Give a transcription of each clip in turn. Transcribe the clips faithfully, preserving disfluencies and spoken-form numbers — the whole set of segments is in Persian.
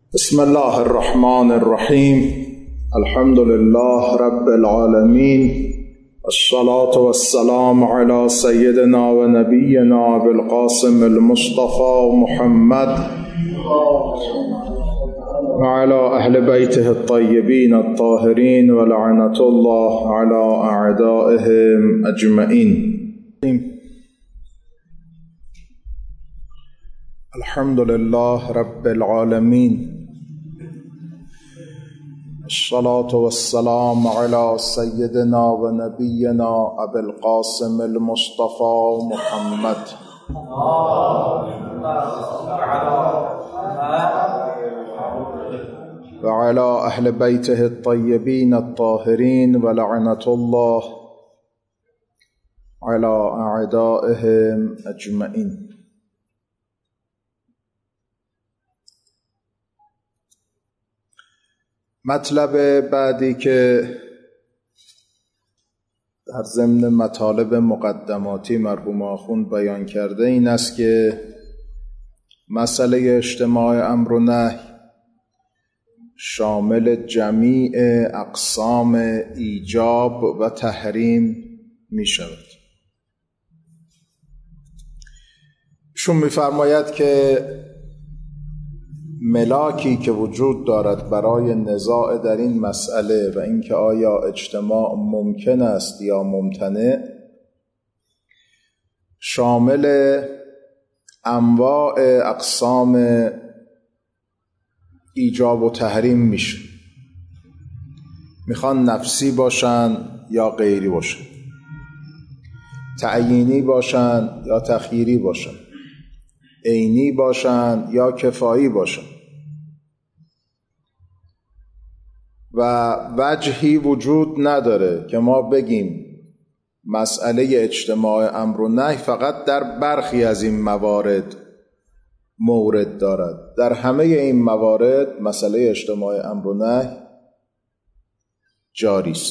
بسم الله الرحمن الرحیم. الحمد لله رب العالمین، الصلاة والسلام على سيدنا و نبینا بالقاسم المصطفى محمد وعلى أهل بيته الطيبين الطاهرين ولعنة الله على أعدائهم أجمعين. الحمد لله رب العالمين، الصلاة والسلام على سيدنا و نبينا أبي القاسم المصطفى محمد وعلى أهل بيته الطيبين الطاهرين ولعنة الله على أعدائهم أجمعين. مطلب بعدی که در ضمن مطالب مقدماتی مرحوم آخوند بیان کرده این است که مسئله اجتماع امر و نهی شامل جمیع اقسام ایجاب و تحریم می شود. ایشون می فرماید که ملاکی که وجود دارد برای نزاع در این مسئله و اینکه آیا اجتماع ممکن است یا ممتنع شامل انواع اقسام ایجاب و تحریم میشه. میخوان نفسی باشن یا غیری باشن، تعیینی باشن یا تخییری باشن، عینی باشن یا کفایی باشن و وجهی وجود نداره که ما بگیم مسئله اجتماع امر و نهی فقط در برخی از این موارد مورد دارد. در همه این موارد مسئله اجتماع امر و نهی جاری است.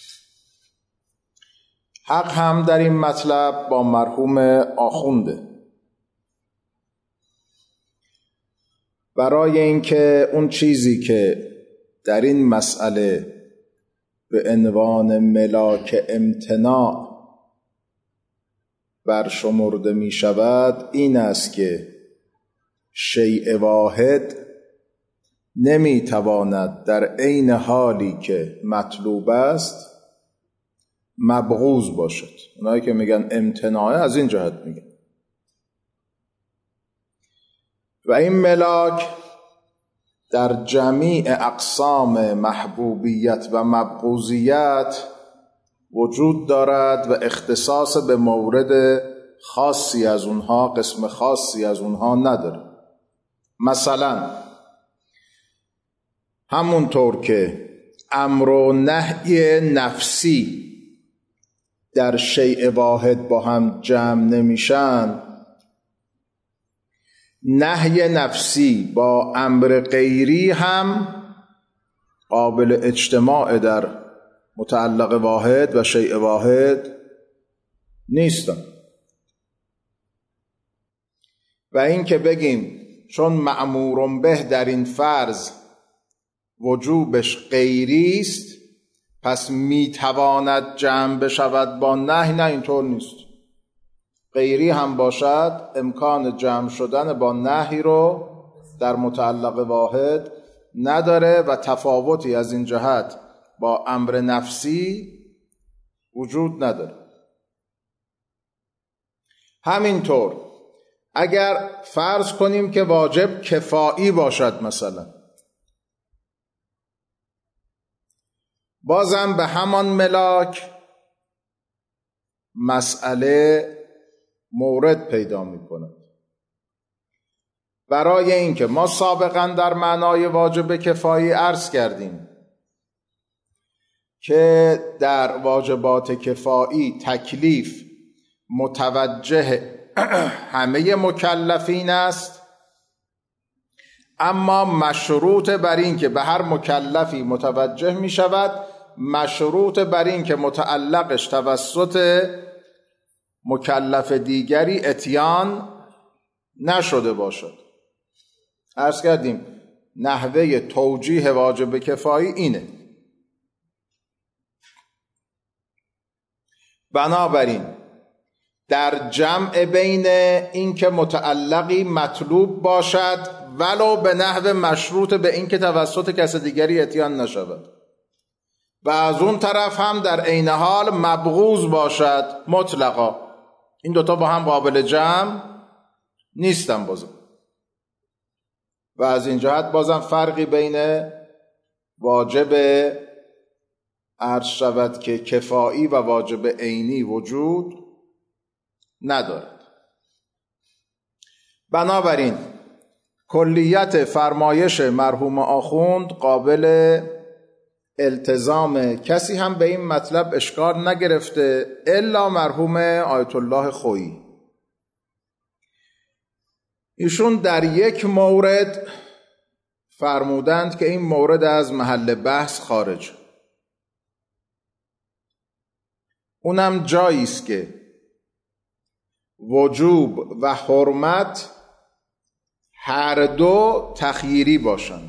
حق هم در این مطلب با مرحوم آخونده. برای اینکه اون چیزی که در این مسئله به عنوان ملاک امتناع برشمرده می شود این است که شیء واحد نمی تواند در عین حالی که مطلوب است مبغوض باشد. اونایی که میگن امتناعه از این جهت میگن. و این ملاک در جمیع اقسام محبوبیت و مبغوضیت وجود دارد و اختصاص به مورد خاصی از اونها، قسم خاصی از اونها نداره. مثلا همونطور که امر و نهی نفسی در شیء واحد با هم جمع نمیشن، نهی نفسی با امر غیری هم قابل اجتماع در متعلق واحد و شیء واحد نیستن. و این که بگیم چون مأمور به در این فرض وجوبش غیری است پس میتواند جمع بشود با نهی، نه اینطور نیست. غیری هم باشد امکان جمع شدن با نهی رو در متعلق واحد نداره و تفاوتی از این جهت با امر نفسی وجود نداره. همینطور اگر فرض کنیم که واجب کفایی باشد مثلا، بازم به همان ملاک مسئله مورد پیدا می کند. برای اینکه ما سابقا در معنای واجب کفایی عرض کردیم که در واجبات کفایی تکلیف متوجه همه مکلفین است، اما مشروط بر این که به هر مکلفی متوجه می شود مشروط بر این که متعلقش توسط مکلف دیگری اتیان نشده باشد. عرض کردیم نحوه توجیه واجب کفایی اینه. بنابراین در جمع بین این که متعلقی مطلوب باشد ولو به نحو مشروط به این که توسط کس دیگری اتیان نشود، و از اون طرف هم در عین حال مبغوض باشد مطلقا، این دوتا با هم قابل جمع نیستن بازم. و از این جهت بازم فرقی بین واجب عرض شود که کفایی و واجب عینی وجود ندارد. بنابراین کلیت فرمایش مرحوم آخوند قابل التزام، کسی هم به این مطلب اشکال نگرفته الا مرحوم آیت الله خویی. ایشون در یک مورد فرمودند که این مورد از محل بحث خارج، اونم جایی است که وجوب و حرمت هر دو تخییری باشند،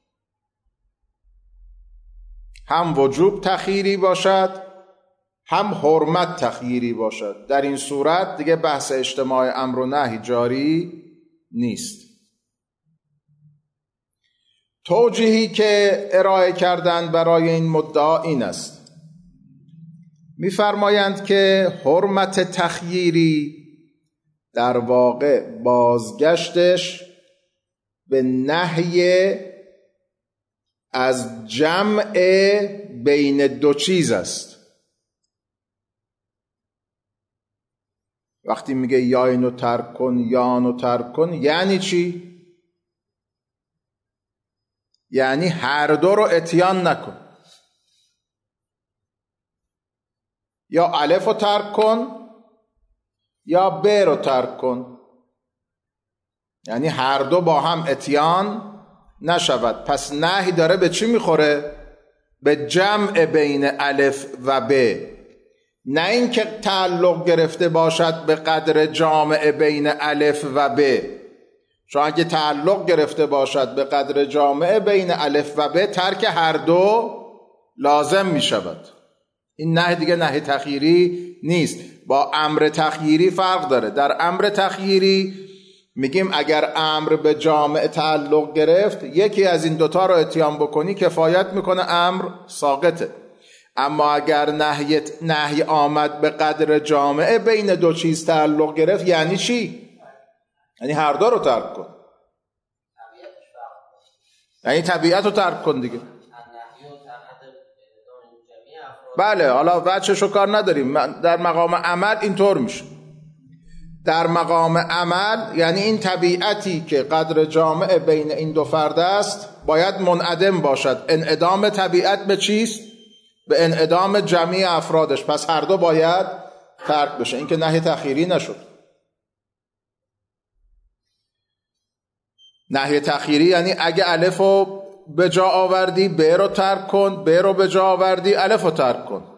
هم وجوب تخییری باشد هم حرمت تخییری باشد. در این صورت دیگه بحث اجتماع امر و نهی جاری نیست. توجیهی که ارائه کردند برای این مدعا این است، می‌فرمایند که حرمت تخییری در واقع بازگشتش به نهی از جمع بین دو چیز است. وقتی میگه یا اینو ترک کن یا آنو ترک کن یعنی چی؟ یعنی هر دو رو اتیان نکن، یا الف رو ترک کن یا ب رو ترک کن، یعنی هر دو با هم اتیان نشود. پس نهی داره به چی میخوره؟ به جمع بین الف و ب، نه اینکه تعلق گرفته باشد به قدر جامع بین الف و ب. چون اگه تعلق گرفته باشد به قدر جامع بین الف و ب ترک هر دو لازم می شود. این نهی دیگه نهی تخییری نیست، با امر تخییری فرق داره. در امر تخییری میگیم اگر امر به جامع تعلق گرفت یکی از این دوتا رو اتیان بکنی کفایت میکنه، امر ساقطه. اما اگر نهی نهی آمد به قدر جامع بین دو چیز تعلق گرفت یعنی چی؟ یعنی هر دو رو ترک کن، یعنی طبیعت رو ترک کن دیگه. بله، حالا وجهش رو کار نداریم، در مقام عمل اینطور میشه. در مقام عمل یعنی این طبیعتی که قدر جامع بین این دو فرد است باید منعدم باشد. انعدام طبیعت به چیست؟ به انعدام جمعی افرادش. پس هر دو باید ترک بشه. این که نهی تخییری نشد. نهی تخییری یعنی اگه الف رو به جا آوردی ب رو ترک کن، ب رو به جا آوردی الف رو ترک کن.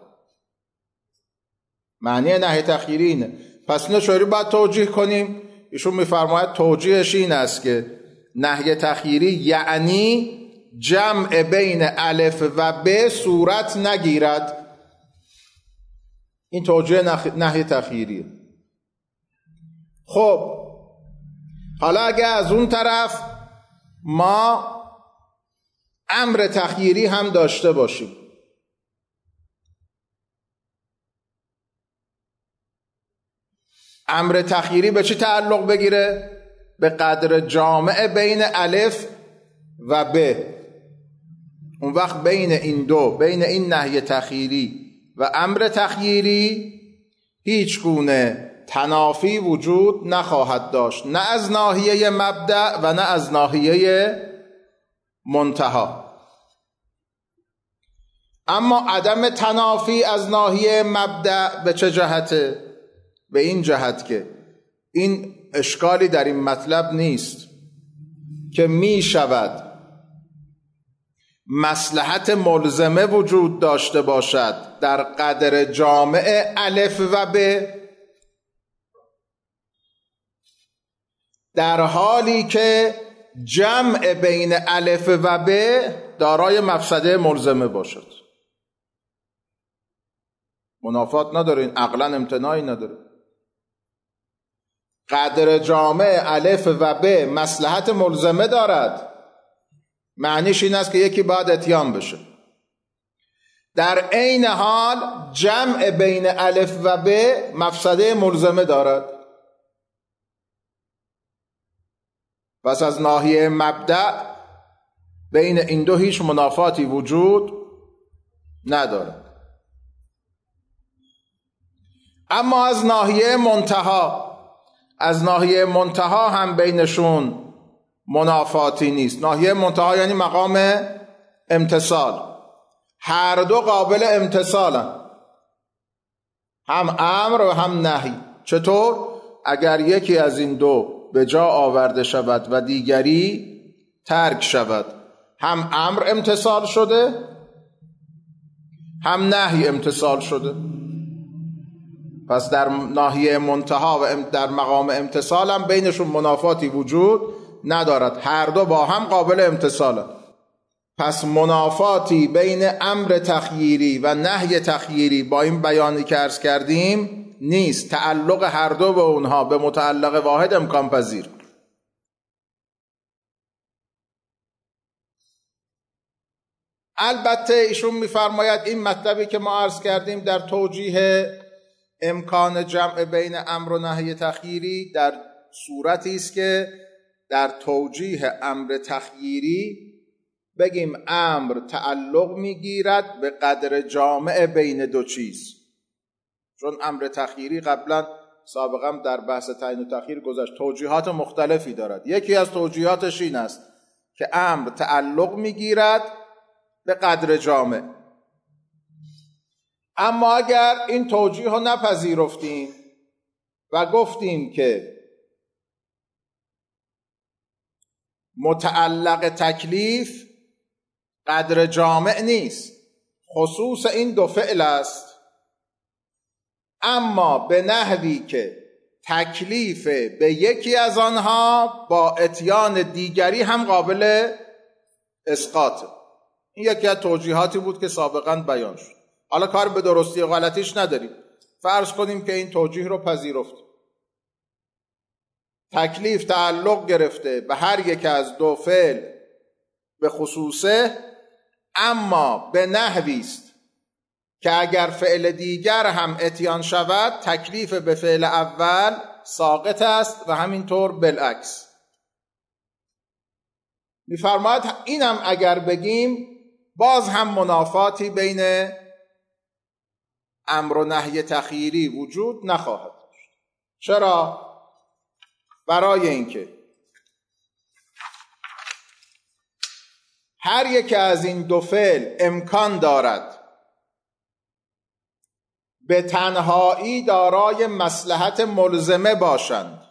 معنی نهی تخییری اینه. پس اینو چطوری باید توجیه کنیم؟ ایشون میفرماید توجیهش این است که نهی تخییری یعنی جمع بین الف و ب صورت نگیرد. این توجیه نهی تخییریه. خب حالا اگه از اون طرف ما امر تخییری هم داشته باشیم، امر تخییری به چی تعلق بگیره؟ به قدر جامع بین الف و ب. اون وقت بین این دو، بین این نهی تخییری و امر تخییری هیچ گونه تنافی وجود نخواهد داشت، نه از ناحیه مبدأ و نه از ناحیه منتها. اما عدم تنافی از ناحیه مبدأ به چه جهته؟ به این جهت که این اشکالی در این مطلب نیست که می شود مصلحت ملزمه وجود داشته باشد در قدر جامع الف و ب، در حالی که جمع بین الف و ب دارای مفسده ملزمه باشد. منافات نداره، این عقلا امتناعی نداره. قدر جامع الف و ب مصلحت ملزمه دارد، معنیش این است که یکی باید اتیان بشه. در عین حال جمع بین الف و ب مفسده ملزمه دارد. پس از ناحیه مبدأ بین این دو هیچ منافاتی وجود ندارد. اما از ناحیه منتها، از ناحیه منتها هم بینشون منافاتی نیست. ناحیه منتها یعنی مقام امتصال، هر دو قابل امتصالن، هم امر و هم نهی. چطور؟ اگر یکی از این دو به جا آورده شود و دیگری ترک شود، هم امر امتصال شده هم نهی امتصال شده. پس در ناحیه منتها و در مقام امتصال هم بینشون منافاتی وجود ندارد، هر دو با هم قابل امتصالند. پس منافاتی بین امر تخییری و نهی تخییری با این بیانی که عرض کردیم نیست. تعلق هر دو به اونها به متعلق واحد امکان پذیر. البته ایشون میفرماید این مطلبی که ما عرض کردیم در توجیه امکان جمع بین امر و نهی تخییری در صورتی است که در توجیه امر تخییری بگیم امر تعلق میگیرد به قدر جامع بین دو چیز. چون امر تخییری قبلا سابقا در بحث تعیین و تخییر گذشت، توجیهات مختلفی دارد. یکی از توجیهاتش این است که امر تعلق میگیرد به قدر جامع. اما اگر این توجیه رو نپذیرفتیم و گفتیم که متعلق تکلیف قدر جامع نیست، خصوص این دو فعل است، اما به نحوی که تکلیف به یکی از آنها با اتیان دیگری هم قابل اسقاطه. این یکی از توجیهاتی بود که سابقا بیان شد. حالا کار به درستی و غلطیش نداریم. فرض کنیم که این توجیه رو پذیرفتیم. تکلیف تعلق گرفته به هر یک از دو فعل به خصوصه، اما به نحوی است که اگر فعل دیگر هم اتیان شود تکلیف به فعل اول ساقط است و همینطور بالعکس. می‌فرماید اینم اگر بگیم باز هم منافاتی بین امر و نهی تخییری وجود نخواهد داشت. چرا؟ برای اینکه هر یک از این دو فعل امکان دارد به تنهایی دارای مصلحت ملزمه باشند،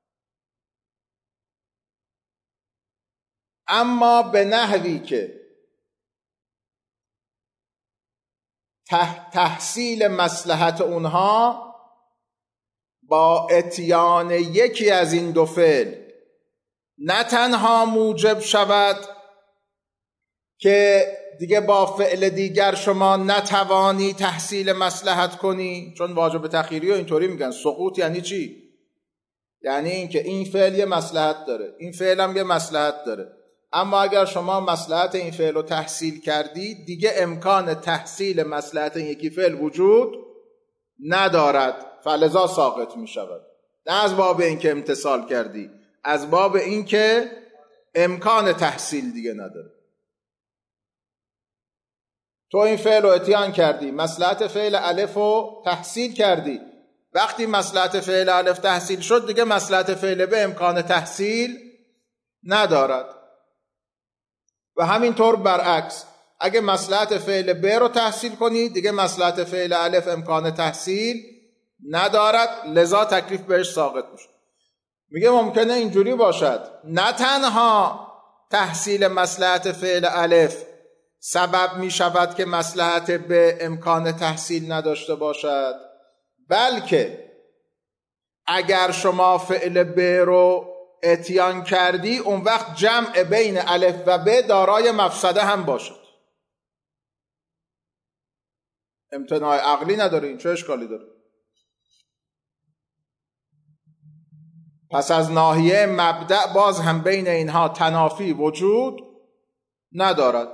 اما به نحوی که تحصیل مصلحت اونها با اتیان یکی از این دو فعل نه تنها موجب شود که دیگه با فعل دیگر شما نتوانی تحصیل مصلحت کنی، چون واجب تخییری و اینطوری میگن. سقوط یعنی چی؟ یعنی این که این فعل یه مصلحت داره، این فعل هم یه مصلحت داره، اما اگر شما مصلحت این فعل رو تحصیل کردی دیگه امکان تحصیل مصلحت این یکی فعل وجود ندارد، فلذا ساقط می شود. نه از باب این که امتصال کردی، از باب این که امکان تحصیل دیگه نداره. تو این فعل رو اتیان کردی، مصلحت فعل الف رو تحصیل کردی، وقتی مصلحت فعل الف تحصیل شد دیگه مصلحت فعل ب امکان تحصیل ندارد. و همینطور برعکس، اگه مصلحت فعل ب رو تحصیل کنی دیگه مصلحت فعل الف امکان تحصیل ندارد، لذا تکلیف بهش ساقط میشه. میگه ممکنه اینجوری باشد نه تنها تحصیل مصلحت فعل الف سبب می شود که مصلحت ب امکان تحصیل نداشته باشد، بلکه اگر شما فعل ب رو اتیان کردی اون وقت جمع بین الف و ب دارای مفسده هم باشد. امتناع عقلی نداره، این چه اشکالی داره؟ پس از ناحیه مبدأ باز هم بین اینها تنافی وجود ندارد.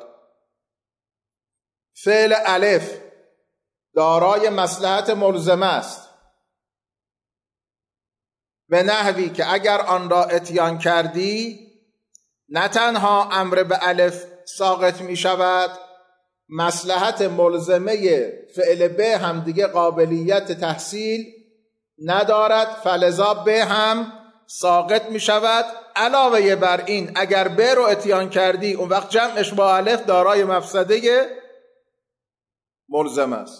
فعل الف دارای مصلحت ملزمه است به نحوی که اگر آن را اتیان کردی نه تنها امر به الف ساقط می شود، مصلحت ملزمه فعل به هم دیگه قابلیت تحصیل ندارد، فلذا به هم ساقط می شود. علاوه بر این اگر به رو اتیان کردی اون وقت جمعش با الف دارای مفسده ملزم است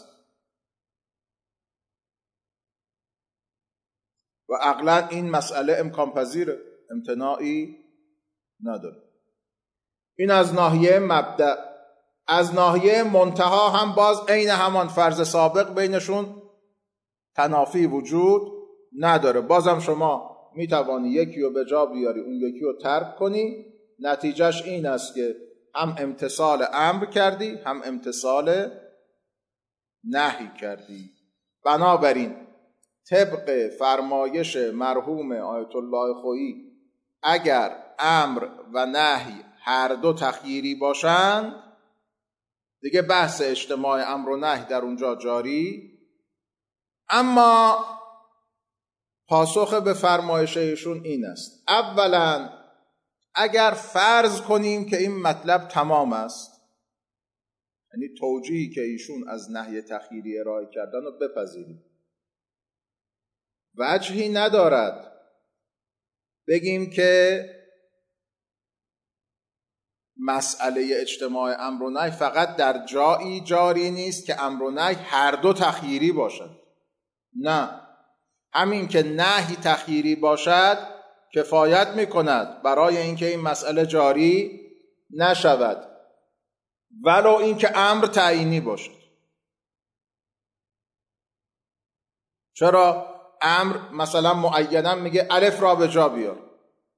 و عقلا این مسئله امکان پذیره، امتناعی نداره. این از ناحیه مبدأ. از ناحیه منتها هم باز عین همان فرض سابق بینشون تنافی وجود نداره. بازم شما می توانی یکی رو به جا بیاری اون یکی رو ترک کنی، نتیجهش این است که هم امتثال امر کردی هم امتثال نهی کردی. بنابراین طبق فرمایش مرحوم آیت الله خویی اگر امر و نهی هر دو تخییری باشند دیگه بحث اجتماع امر و نهی در اونجا جاری. اما پاسخ به فرمایش ایشون این است: اولا اگر فرض کنیم که این مطلب تمام است، یعنی توجیهی که ایشون از نهی تخییری ارائه کردن رو بپذیریم، وجهی ندارد بگیم که مسئله اجتماع امر و نهی فقط در جایی جاری نیست که امر و نهی هر دو تخییری باشد. نه، همین که نهی تخییری باشد کفایت میکند برای اینکه این مسئله جاری نشود، ولو اینکه امر تعیینی باشد. چرا؟ امر مثلا معینا میگه الف را به جا بیار.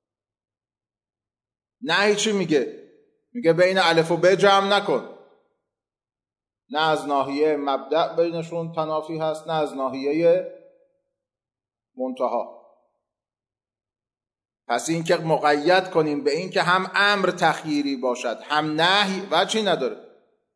نهی چی میگه؟ میگه بین الف و ب جمع نکن. نه از ناحیه مبدأ بینشون تنافی هست، نه از ناحیه منتها. پس این که مقید کنیم به این که هم امر تخییری باشد هم نهی وجهی نداره.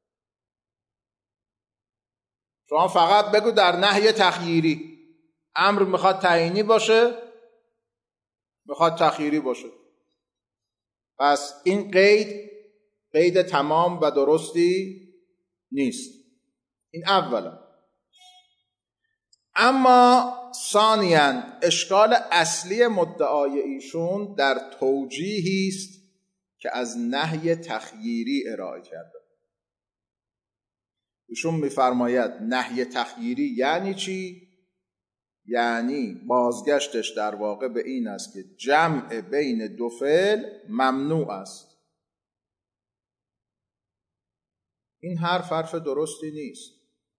شما فقط بگو در نهی تخییری امر میخواد تعیینی باشه، میخواد تخییری باشه. پس این قید قید تمام و درستی نیست. این اولا. اما ثانیاً اشکال اصلی مدعای ایشون در توجیهی است که از نهی تخییری ارائه کرده. ایشون میفرماید نهی تخییری یعنی چی؟ یعنی بازگشتش در واقع به این است که جمع بین دو فعل ممنوع است. این حرف حرف درستی نیست.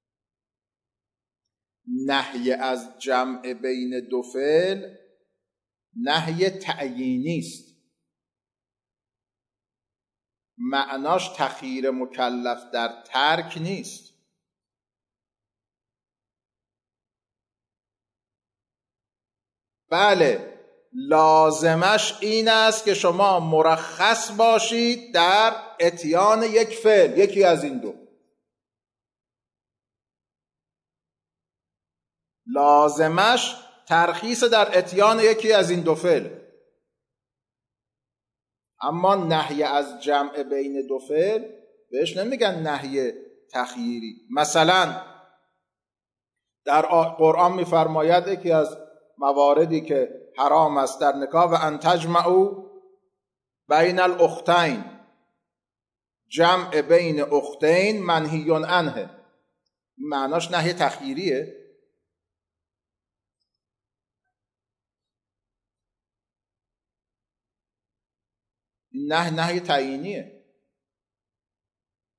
نهی از جمع بین دو فعل نهی تعیینی است. معناش تخییر مکلف در ترک نیست. بله، لازمش این است که شما مرخص باشید در اتیان یک فعل، یکی از این دو. لازمش ترخیص در اتیان یکی از این دو فعل. اما نهی از جمع بین دو فعل بهش نمیگن نهی تخییری. مثلا در قرآن میفرماید یکی از مواردی که حرام است در نکاح و ان تجمعوا بین الاختین، جمع بین اختین منهی عنه. معناش نهی تخییریه؟ نه، نهی تعیینیه.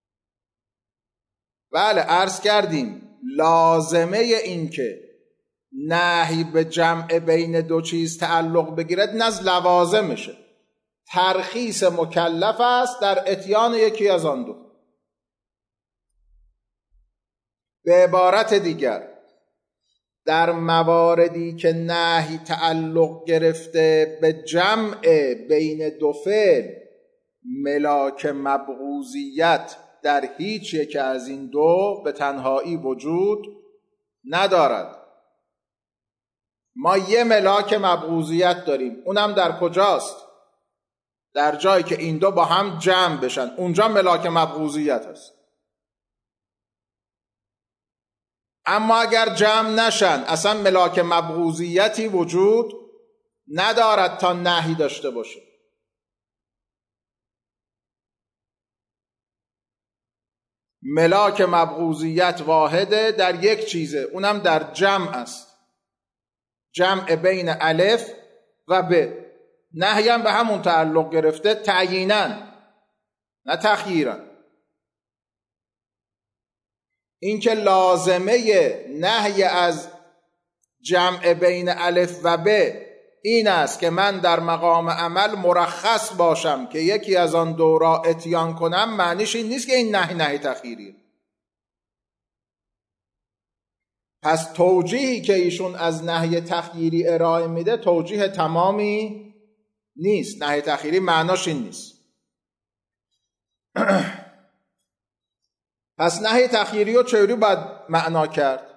بله، عرض کردیم لازمه این که نهی به جمع بین دو چیز تعلق بگیرد این از لوازمشه. ترخیص مکلف است در اتیان یکی از آن دو. به عبارت دیگر در مواردی که نهی تعلق گرفته به جمع بین دو فعل، ملاک مبغوضیت در هیچ یک از این دو به تنهایی وجود ندارد. ما یه ملاک مبغوضیت داریم، اونم در کجاست؟ در جایی که این دو با هم جمع بشن، اونجا ملاک مبغوضیت هست. اما اگر جمع نشن اصلا ملاک مبغوضیتی وجود ندارد تا نهی داشته باشه. ملاک مبغوضیت واحده در یک چیزه، اونم در جمع است، جمع بین الف و ب. نهی هم به همون تعلق گرفته، تعییناً نه تخییراً. این که لازمه نهی از جمع بین الف و ب این است که من در مقام عمل مرخص باشم که یکی از آن دو را اتیان کنم، معنیش این نیست که این نهی نهی تخییریه. پس توجیهی که ایشون از نهی تخییری ارائه میده توجیه تمامی نیست. نهی تخییری معناش این نیست. پس نهی تخییری رو چجوری باید معنا کرد؟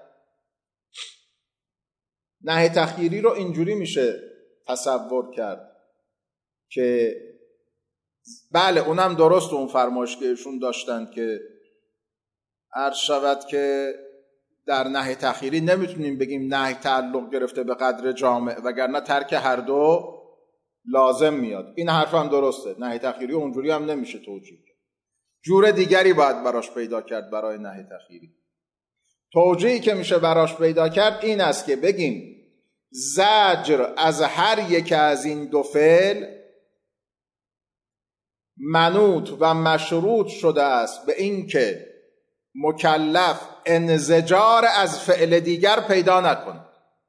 نهی تخییری رو اینجوری میشه تصور کرد که بله اونم درست، اون فرمایش که ایشون داشتن که عرض شود که در نهی تخییری نمیتونیم بگیم نهی تعلق گرفته به قدر جامع، وگرنه ترک هر دو لازم میاد. این حرف هم درسته، نهی تخییری اونجوری هم نمیشه توجیه کرد. جور دیگری باید براش پیدا کرد برای نهی تخییری. توجیهی که میشه براش پیدا کرد این است که بگیم زجر از هر یک از این دو فعل منوط و مشروط شده است به این که مکلف انزجار از فعل دیگر پیدا نکنه.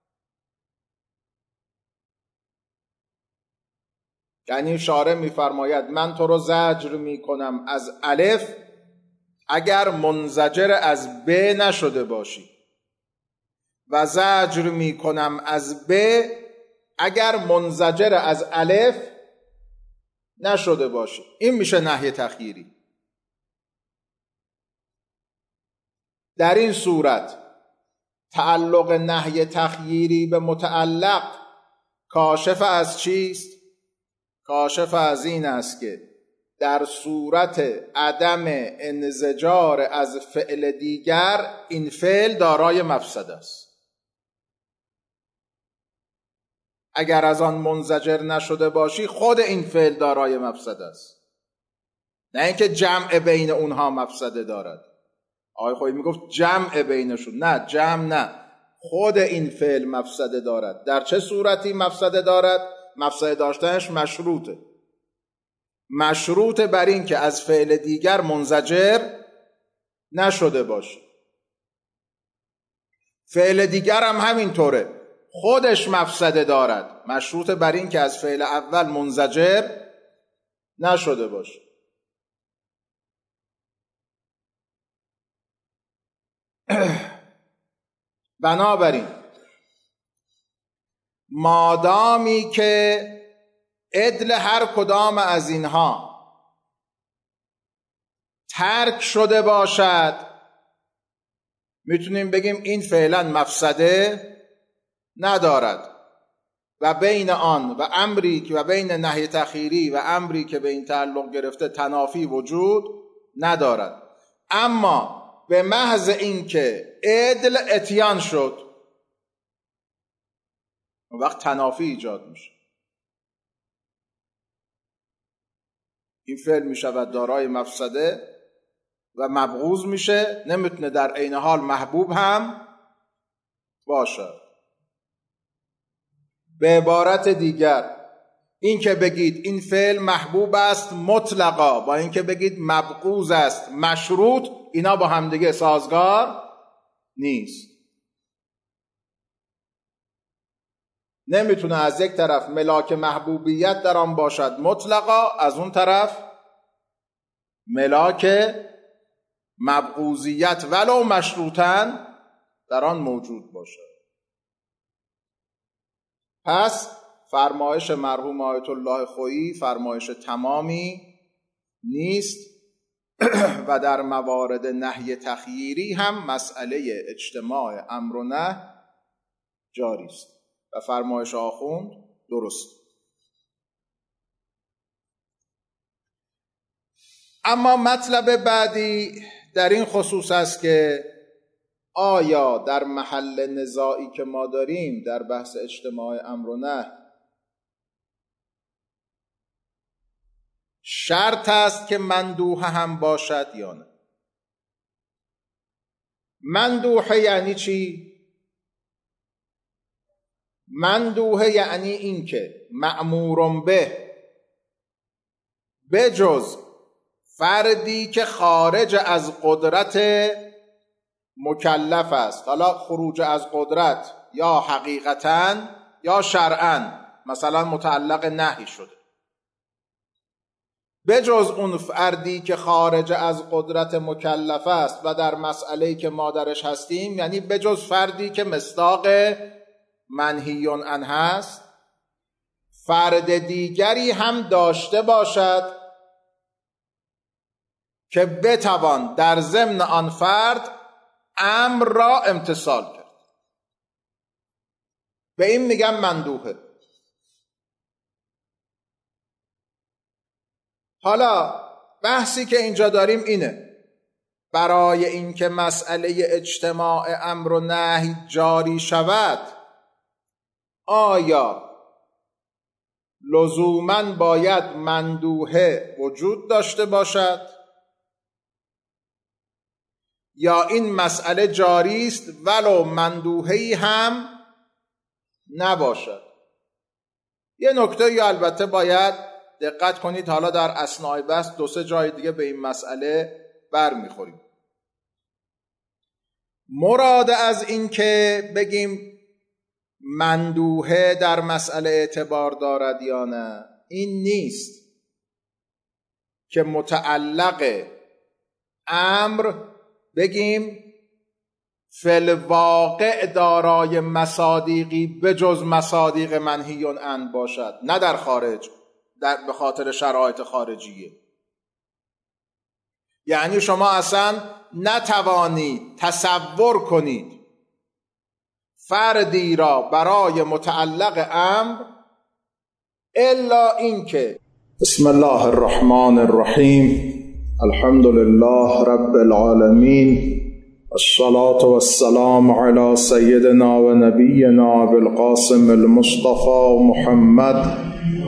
یعنی شارع میفرماید من تو رو زجر میکنم از الف اگر منزجر از ب نشده باشی و زجر میکنم از ب اگر منزجر از الف نشده باشی. این میشه نهی تخییری. در این صورت تعلق نهی تخییری به متعلق کاشف از چیست؟ کاشف از این است که در صورت عدم انزجار از فعل دیگر این فعل دارای مفسده است. اگر از آن منزجر نشده باشی خود این فعل دارای مفسده است، نه اینکه جمع بین اونها مفسده دارد. آقای خویی میگفت جمع بینشون، نه جمع نه، خود این فعل مفسده دارد. در چه صورتی مفسده دارد؟ مفسده داشتنش مشروطه، مشروط بر این که از فعل دیگر منزجر نشده باشه. فعل دیگر هم همینطوره، خودش مفسده دارد، مشروط بر این که از فعل اول منزجر نشده باشه. بنابراین مادامی که عدل هر کدام از اینها ترک شده باشد میتونیم بگیم این فعلا مفسده ندارد و بین آن و امری که و بین نهی تخییری و امری که به این تعلق گرفته تنافی وجود ندارد. اما به محض اینکه عدل اتیان شد اون وقت تنافی ایجاد میشه. این فعل میشود دارای مفسده و مبغوض میشه، نمیتونه در عین حال محبوب هم باشد. به عبارت دیگر این که بگید این فعل محبوب است مطلقا با این که بگید مبغوض است مشروط، اینا با همدیگه سازگار نیست. نمیتونه از یک طرف ملاک محبوبیت در آن باشد مطلقا، از اون طرف ملاک مبغوضیت ولو مشروطاً در آن موجود باشد. پس فرمایش مرحوم آیت الله خویی فرمایش تمامی نیست و در موارد نهی تخییری هم مسئله اجتماع امر و نهی جاری است و فرمایش آخوند درست. اما مطلب بعدی در این خصوص است که آیا در محل نزاعی که ما داریم در بحث اجتماع امر و نهی شرط است که مندوحه هم باشد یا نه؟ مندوحه یعنی چی؟ مندوحه یعنی این که مأمور به بجز فردی که خارج از قدرت مکلف است، حالا خروج از قدرت یا حقیقتاً یا شرعاً، مثلا متعلق نهی شده، بجز اون فردی که خارج از قدرت مکلف است و در مسئله‌ای که ما درش هستیم، یعنی بجز فردی که مصداق منهی عنه هست، فرد دیگری هم داشته باشد که بتوان در ضمن آن فرد امر را امتثال کرد. به این میگم مندوحه. حالا بحثی که اینجا داریم اینه، برای اینکه مسئله اجتماع امر و نهی جاری شود آیا لزوماً باید مندوحه وجود داشته باشد یا این مسئله جاری است ولو مندوحه‌ای هم نباشد؟ یه نکته یا البته باید دقت کنید، حالا در اثناء بحث دو سه جای دیگه به این مسئله بر میخوریم. مراد از این که بگیم مندوحه در مسئله اعتبار دارد یا نه این نیست که متعلق امر بگیم فی الواقع دارای مصادیقی بجز مصادیق منهی عنه باشد، نه در خارج، در به خاطر شرایط خارجیه. یعنی شما اصلا نتوانید تصور کنید فردی را برای متعلق امر الا اینکه بسم الله الرحمن الرحیم الحمد لله رب العالمین الصلاة والسلام على سيدنا ونبينا بالقاسم المصطفى محمد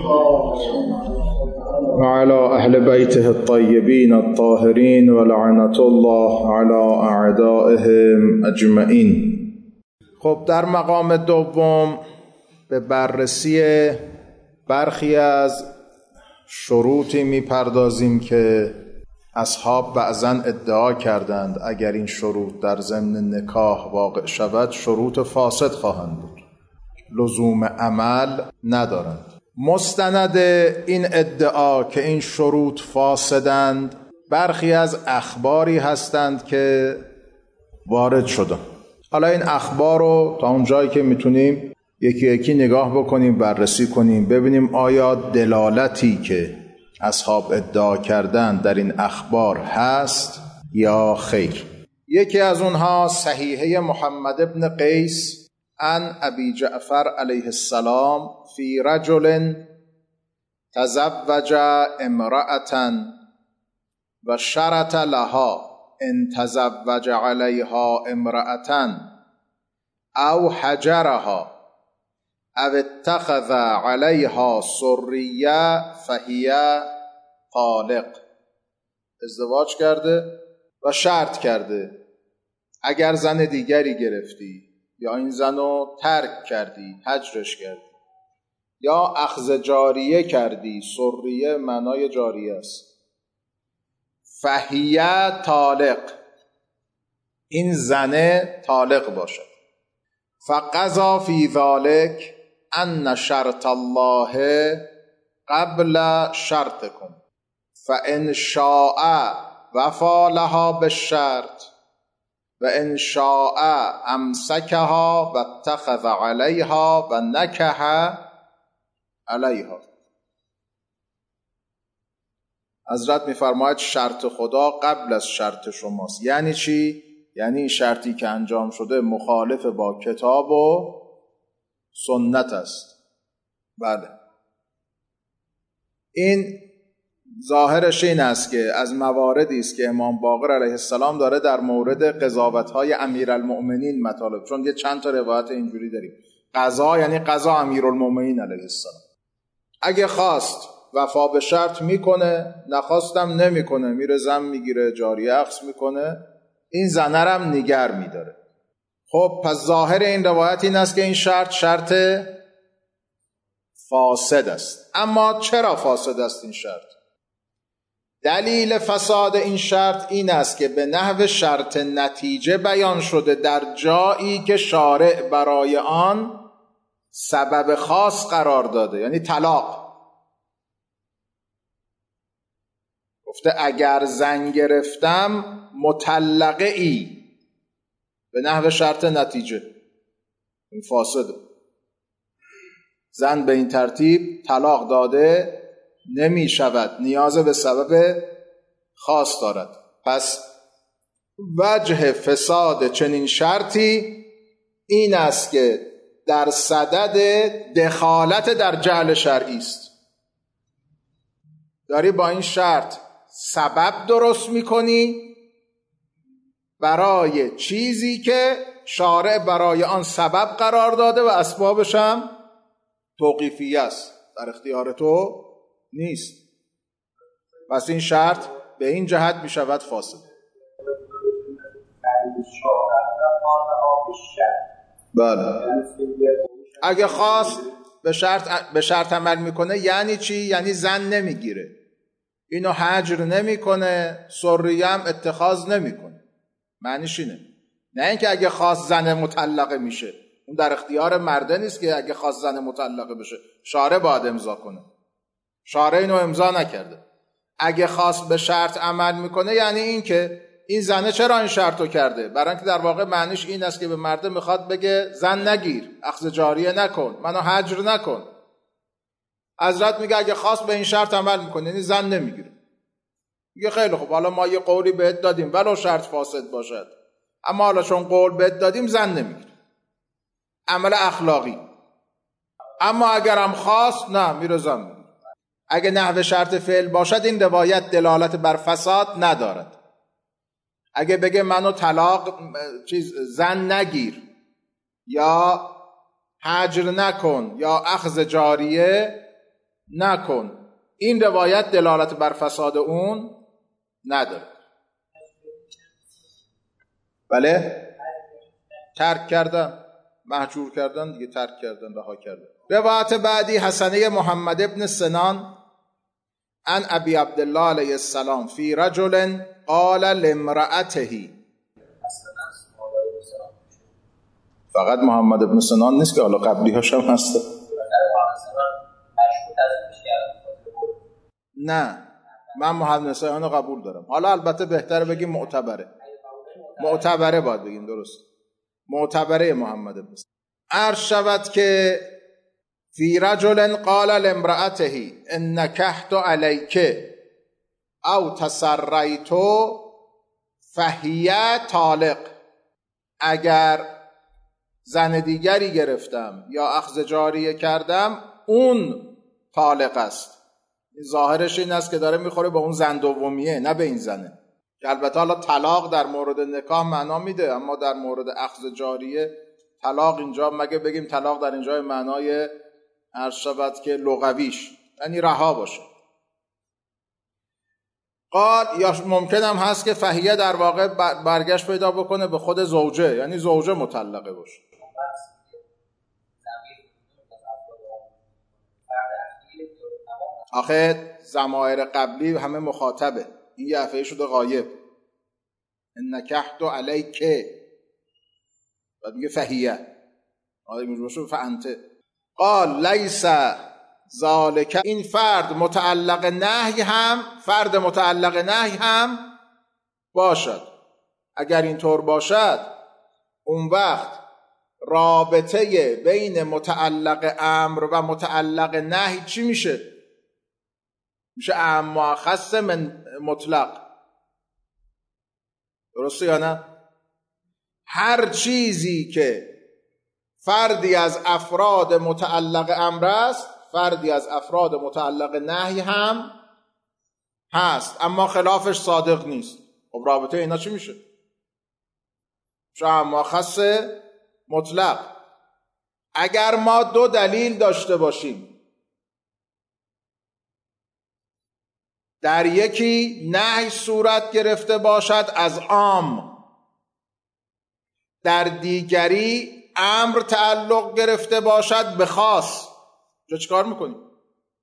وعلى أهل بيته الطيبين الطاهرين ولعنة الله على أعدائهم أجمعين. خب در مقام دوم به بررسی برخی از شروطی میپردازیم که اصحاب بعضاً ادعا کردند اگر این شروط در ضمن نکاح واقع شود شروط فاسد خواهند بود، لزوم عمل ندارند. مستند این ادعا که این شروط فاسدند برخی از اخباری هستند که وارد شدن. حالا این اخبار رو تا اون جایی که میتونیم یکی یکی نگاه بکنیم، بررسی کنیم، ببینیم آیا دلالتی که اصحاب ادعا کردند در این اخبار هست یا خیر. یکی از اونها صحیحه محمد ابن قیس عن ابی جعفر علیه السلام فی رجل تزوج امرأة و شرط لها ان تزوج علیها امرأة او حجرها او اتخذ علیها سریه فهی طالق. ازدواج کرده و شرط کرده اگر زن دیگری گرفتی یا این زن رو ترک کردی، هجرش کردی، یا اخذ جاریه کردی، سریه معنای جاریه است، فهی طالق، این زنه طالق باشد. فقضا فی ذالک، ان شرط الله قبل شرطکم فان شاء وفا لها بالشرط و ان شاء امسکها و اتخذ علیها و نکح علیها. حضرت میفرماید شرط خدا قبل از شرط شماست. یعنی چی؟ یعنی این شرطی که انجام شده مخالف با کتاب و سنت است. بله، این ظاهرش این است که از مواردی است که امام باقر علیه السلام داره در مورد قضاوت‌های امیرالمؤمنین مطالب، چون یه چند تا روایت اینجوری داریم. قضا یعنی قضا امیرالمؤمنین علیه السلام. اگه خواست وفا به شرط میکنه، نخواستم نمیکنه، میره زن میگیره، جاریه اخذ میکنه، این زنه رم نگر میداره. خب پس ظاهر این روایت این است که این شرط شرط فاسد است. اما چرا فاسد است این شرط؟ دلیل فساد این شرط این است که به نحو شرط نتیجه بیان شده در جایی که شارع برای آن سبب خاص قرار داده، یعنی طلاق. گفته اگر زن گرفتم مطلقه ای، به نحو شرط نتیجه. این فاسده. زن به این ترتیب طلاق داده نمی شود، نیاز به سبب خاص دارد. پس وجه فساد چنین شرطی این است که در صدد دخالت در جعل شرعی است. داری با این شرط سبب درست میکنی برای چیزی که شارع برای آن سبب قرار داده و اسبابش هم توقیفی است، در اختیار تو نیست. پس این شرط به این جهت می شود فاسد. بله. اگه خواست به شرط به شرط عمل میکنه یعنی چی؟ یعنی زن نمیگیره، اینو حجر نمیکنه، سریه هم اتخاذ نمیکنه. معنیش اینه. نه اینکه اگه خواست زن مطلقه میشه، اون در اختیار مرده نیست که اگه خواست زن مطلقه بشه شارع باید امضا کنه. شارع اینو امضا نکرده. اگه خواست به شرط عمل میکنه یعنی این که این زنه چرا این شرطو کرده؟ برای اینکه در واقع معنیش این است که به مرده میخواد بگه زن نگیر، اخذ جاریه نکن، منو حجر نکن. حضرت میگه اگه خواست به این شرط عمل میکنه یعنی زن نمیگیره. میگه خیلی خوب، حالا ما یه قولی بهت دادیم ولو شرط فاسد باشد، اما حالا چون قول بهت دادیم زن نمیگیره. عمل اخلاقی. اما اگرم خواست نه، میره زن میگیره. اگه نحو شرط فعل باشد این روایت دلالت بر فساد ندارد. اگه بگه منو طلاق چیز زن نگیر یا حجر نکن یا اخذ جاریه نکن، این روایت دلالت بر فساد اون نداره. بله؟ ترک کردن، محجور کردن دیگه، ترک کردن، رها کردن. روایت بعدی حسنه محمد ابن سنان عن ابی عبدالله علیه السلام فی رجل قال لامرأته. فقط محمد ابن سنان نیست که حالا قبلی هاش هم هسته. نه، من محمد سنان رو قبول دارم. حالا البته بهتره بگیم معتبره. معتبره باید بگیم، درست. معتبره محمد ابن سنان. عرض شود که فی رجل قال لامرأته ان نکحت علیک او تسریت فهی طالق. اگر زن دیگری گرفتم یا اخذ جاریه کردم اون طالق است. ظاهرش این است که داره میخوره به اون زن دومیه، نه به این زنه. که البته حالا طلاق در مورد نکاح معنا میده، اما در مورد اخذ جاریه طلاق اینجا مگه بگیم طلاق در اینجا معنای عرض شود که لغویش یعنی رها باشه. قال یا ممکن هم هست که فهیه در واقع برگشت پیدا بکنه به خود زوجه، یعنی زوجه مطلقه باشه. آخه ضمایر قبلی همه مخاطبه، این یه دفعه شده غایب. ان نکحت علیک بعد میگه فهیه، آره میگه باشه فانت. قال لیس ذالک، این فرد متعلق نهی هم فرد متعلق نهی هم باشد. اگر اینطور باشد اون وقت رابطه بین متعلق امر و متعلق نهی چی میشه؟ میشه اعم و اخص من مطلق. درسته یا نه؟ هر چیزی که فردی از افراد متعلق امر است فردی از افراد متعلق نهی هم هست، اما خلافش صادق نیست. خب رابطه اینا چی میشه؟ میشه اعم و اخص مطلق. اگر ما دو دلیل داشته باشیم، در یکی نهی صورت گرفته باشد از عام، در دیگری امر تعلق گرفته باشد به خاص، چه چیکار میکنیم؟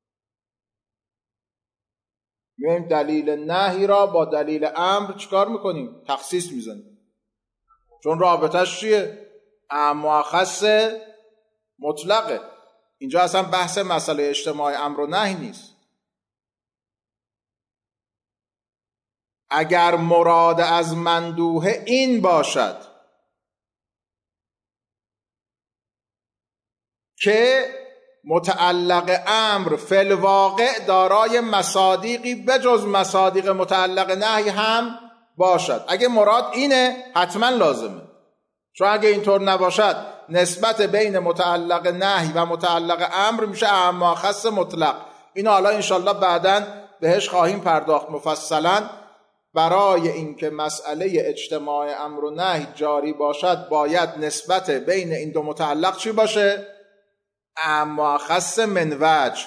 میایم دلیل نهی را با دلیل امر چیکار میکنیم؟ تخصیص میزنیم، چون رابطش چیه؟ اعم و اخص مطلقه. اینجا اصلا بحث مسئله اجتماع امر و نهی نیست. اگر مراد از مندوحه این باشد که متعلق امر فی الواقع دارای مصادیقی بجز مصادیق متعلق نهی هم باشد، اگه مراد اینه حتما لازمه. چون اگه اینطور نباشد نسبت بین متعلق نهی و متعلق امر میشه اعم و اخص مطلق. اینو حالا انشالله بعداً بهش خواهیم پرداخت مفصلاً. برای اینکه مسئله اجتماع امر و نهی جاری باشد باید نسبت بین این دو متعلق چی باشه؟ اعم و اخص من وجه.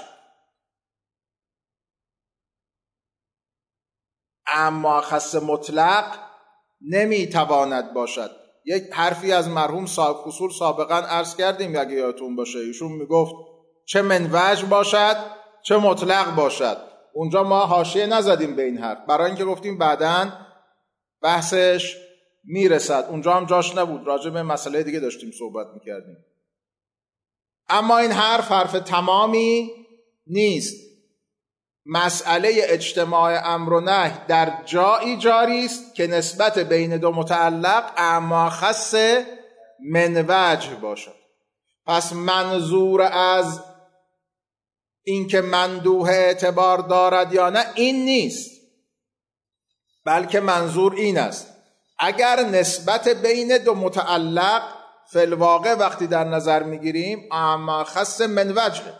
اعم و اخص مطلق نمیتواند باشد. یک حرفی از مرحوم صاحب اصول سابقا عرض کردیم اگه یادتون باشه، ایشون میگفت چه من وجه باشد چه مطلق باشد. اونجا ما حاشیه نزدیم به این حرف برای اینکه گفتیم بعداً بحثش میرسد، اونجا هم جاش نبود، راجع به مسئله دیگه داشتیم صحبت میکردیم. اما این حرف حرف تمامی نیست. مسئله اجتماع امر و نهی در جایی جاری است که نسبت بین دو متعلق اعم و اخص من وجه باشد. پس منظور از اینکه مندوحه اعتبار دارد یا نه این نیست، بلکه منظور این است اگر نسبت بین دو متعلق فی الواقع وقتی در نظر میگیریم اعم و اخص من وجه،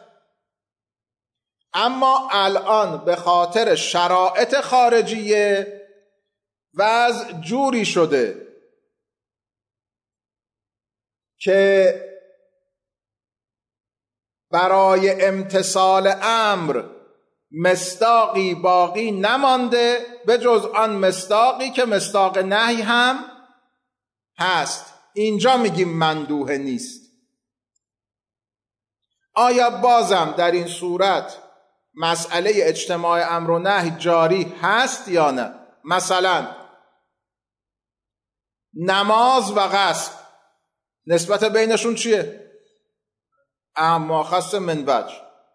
اما الان به خاطر شرایط خارجیه وضع جوری شده که برای امتثال امر مصداقی باقی نمانده به جز آن مصداقی که مصداق نهی هم هست. اینجا میگیم مندوحه نیست. آیا بازم در این صورت مسئله اجتماع امر و نهی جاری هست یا نه؟ مثلا نماز و غسل نسبت بینشون چیه؟ اعم و اخص من وجه.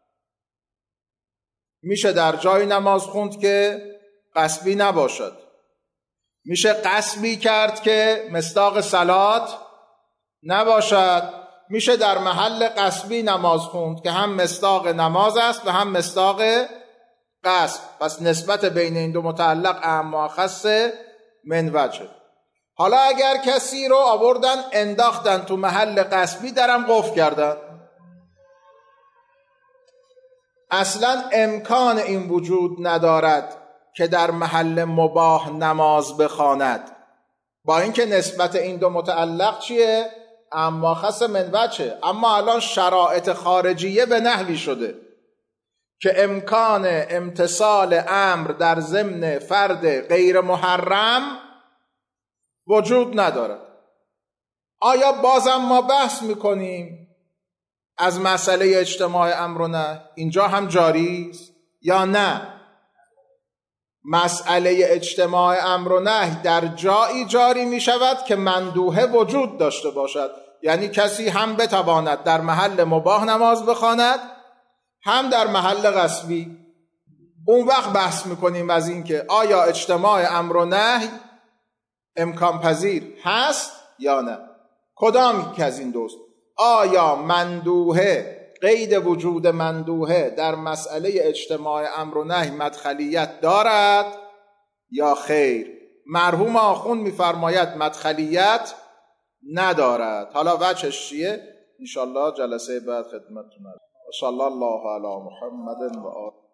میشه در جای نماز خوند که غصبی نباشد، میشه غصبی کرد که مصداق صلات نباشد، میشه در محل غصبی نماز خوند که هم مصداق نماز است و هم مصداق غصب. پس نسبت بین این دو متعلق اعم و اخص من وجه. حالا اگر کسی رو آوردن انداختن تو محل غصبی درم قفل کردن، اصلا امکان این وجود ندارد که در محل مباح نماز بخواند، با اینکه نسبت این دو متعلق چیه؟ اما خاص من وجه. اما الان شرایط خارجیه به نحوی شده که امکان امتثال امر در ضمن فرد غیر محرم وجود ندارد. آیا بازم ما بحث میکنیم از مسئله اجتماع امر و نه اینجا هم جاری است یا نه؟ مسئله اجتماع امر و نهی در جایی جاری می شود که مندوحه وجود داشته باشد، یعنی کسی هم بتواند در محل مباح نماز بخواند هم در محل غصبی. اون وقت بحث میکنیم از این که آیا اجتماع امر و نهی امکان پذیر هست یا نه. کدام که از این دوست؟ آیا مندوحه، قید وجود مندوحه در مسئله اجتماع امر و نهی مدخلیت دارد یا خیر؟ مرحوم آخوند میفرماید مدخلیت ندارد. حالا وجهش چیه؟ انشالله جلسه بعد خدمتتون هستم. صلی الله علی محمد و آله.